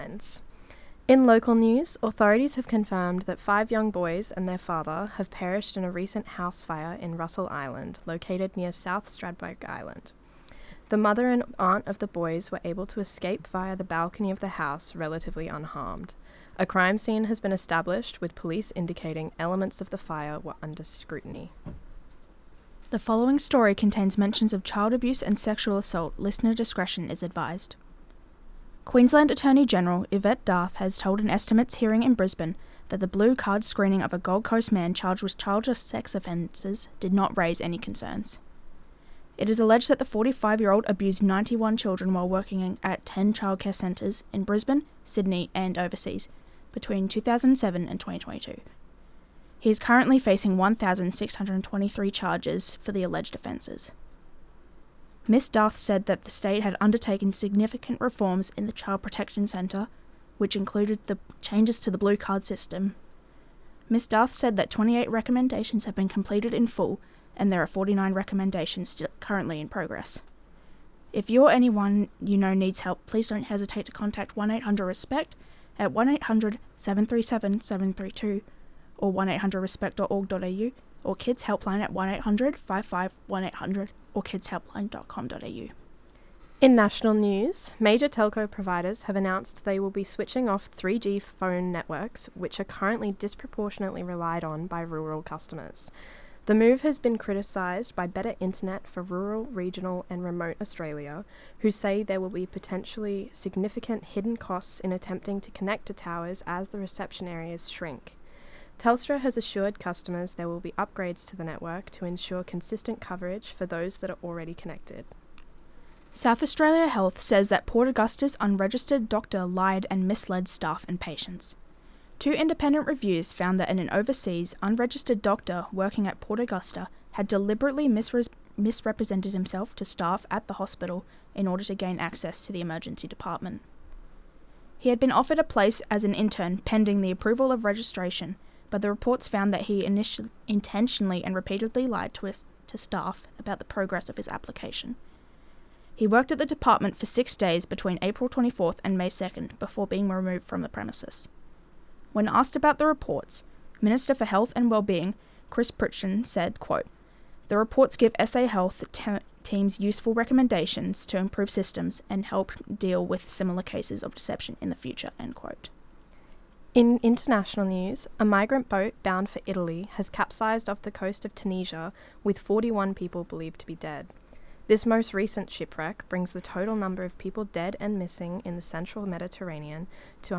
In local news, authorities have confirmed that 5 young boys and their father have perished in a recent house fire in Russell Island, located near South Stradbroke Island. The mother and aunt of the boys were able to escape via the balcony of the house relatively unharmed. A crime scene has been established, with police indicating elements of the fire were under scrutiny. The following story contains mentions of child abuse and sexual assault. Listener discretion is advised. Queensland Attorney-General Yvette D'Arth has told an estimates hearing in Brisbane that the blue card screening of a Gold Coast man charged with child sex offences did not raise any concerns. It is alleged that the 45-year-old abused 91 children while working at 10 childcare centres in Brisbane, Sydney and overseas between 2007 and 2022. He is currently facing 1,623 charges for the alleged offences. Ms. D'Arth said that the state had undertaken significant reforms in the Child Protection Centre, which included the changes to the Blue Card system. Ms. D'Arth said that 28 recommendations have been completed in full, and there are 49 recommendations still currently in progress. If you or anyone you know needs help, please don't hesitate to contact 1-800-RESPECT at 1-800-737-732 or 1800respect.org.au, or Kids Helpline at 1-800-55-1800 or kidshelpline.com.au. In national news, major telco providers have announced they will be switching off 3G phone networks, which are currently disproportionately relied on by rural customers. The move has been criticised by Better Internet for rural, regional and remote Australia, who say there will be potentially significant hidden costs in attempting to connect to towers as the reception areas shrink. Telstra has assured customers there will be upgrades to the network to ensure consistent coverage for those that are already connected. South Australia Health says that Port Augusta's unregistered doctor lied and misled staff and patients. 2 independent reviews found that an overseas, unregistered doctor working at Port Augusta had deliberately misrepresented himself to staff at the hospital in order to gain access to the emergency department. He had been offered a place as an intern pending the approval of registration, but the reports found that he intentionally and repeatedly lied to staff about the progress of his application. He worked at the department for 6 days between April 24th and May 2nd before being removed from the premises. When asked about the reports, Minister for Health and Wellbeing, Chris Pritchard, said, quote, "The reports give SA Health teams useful recommendations to improve systems and help deal with similar cases of deception in the future," end quote. In international news, a migrant boat bound for Italy has capsized off the coast of Tunisia with 41 people believed to be dead. This most recent shipwreck brings the total number of people dead and missing in the central Mediterranean to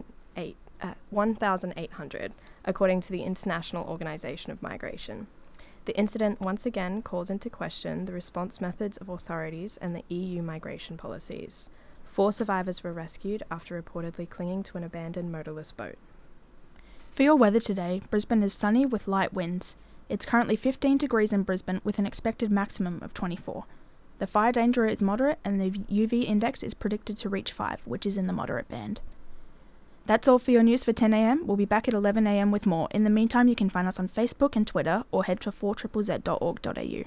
1,800, according to the International Organization of Migration. The incident once again calls into question the response methods of authorities and the EU migration policies. 4 survivors were rescued after reportedly clinging to an abandoned motorless boat. For your weather today, Brisbane is sunny with light winds. It's currently 15 degrees in Brisbane with an expected maximum of 24. The fire danger is moderate and the UV index is predicted to reach 5, which is in the moderate band. That's all for your news for 10 a.m. We'll be back at 11 a.m. with more. In the meantime, you can find us on Facebook and Twitter or head to 4ZZZ.org.au.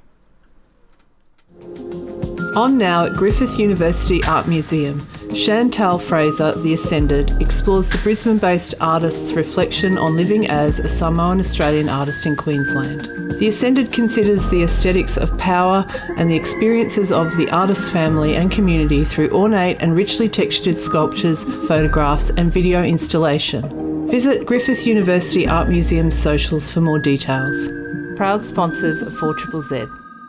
On now at Griffith University Art Museum, Chantal Fraser, The Ascended, explores the Brisbane-based artist's reflection on living as a Samoan Australian artist in Queensland. The Ascended considers the aesthetics of power and the experiences of the artist's family and community through ornate and richly textured sculptures, photographs and video installation. Visit Griffith University Art Museum's socials for more details. Proud sponsors of 4ZZZ.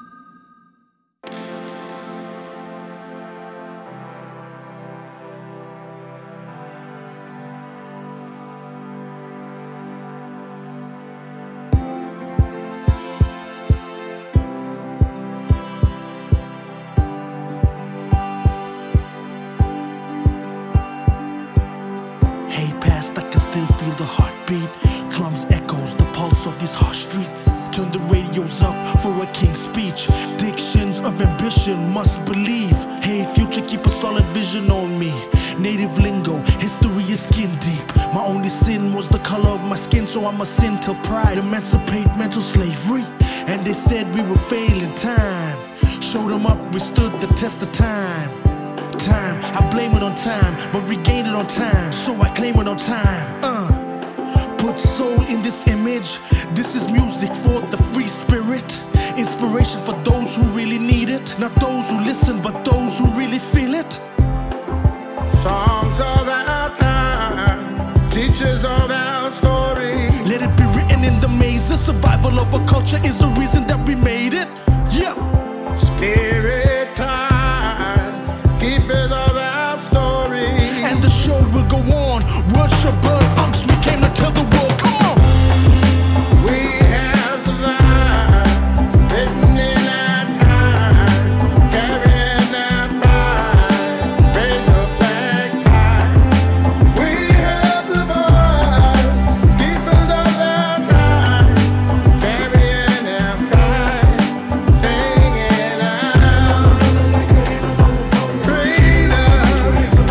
Must believe. Hey, future, keep a solid vision on me. Native lingo, history is skin deep. My only sin was the color of my skin, so I'm a sin till pride. Emancipate mental slavery. And they said we were failing time. Showed them up, we stood the test of time. time, I blame it on time, but regain it on time, so I claim it on time. Put soul in this image. This is music for the free spirit. Inspiration for those who really need it. Not those who listen, but those who really feel it. Songs of our time, teachers of our story. Let it be written in the mazes. Survival of a culture is the reason that we made it. Yeah. Spirit ties, keepers of our story. And the show will go on. Worship bird unks, we came to tell the world. Come on. We have survived, written in our time, carrying our pride, raise your flag high. We have survived, keepers of our time, carrying our pride, singing out freedom,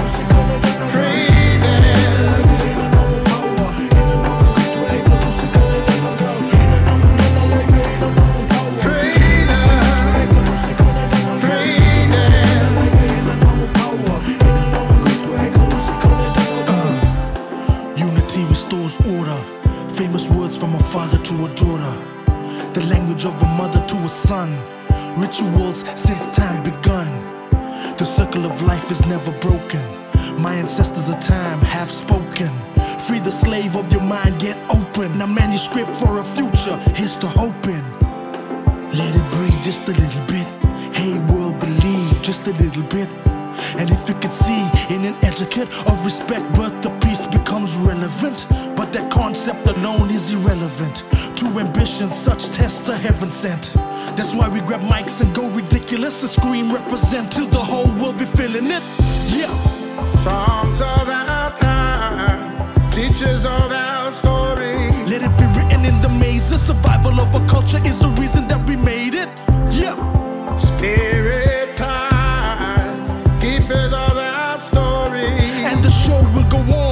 Unity restores order. Famous words from a father to a daughter. The language of a mother to a son. Rituals since time begun. The circle of life is never broken. My ancestors of time have spoken. Free the slave of your mind, get open. A manuscript for a future, here's to hoping. Let it breathe just a little bit. Hey world, believe just a little bit. And if you can see in an etiquette of respect, birth to peace becomes relevant. But that concept alone is irrelevant to ambition, such tests are heaven sent. That's why we grab mics and go ridiculous and scream represent till the whole world be feeling it. Yeah. songs of our time, teachers of our story. Let it be written in the mazes. Survival of a culture is the reason that we made it. Yeah. Spirit ties, keep it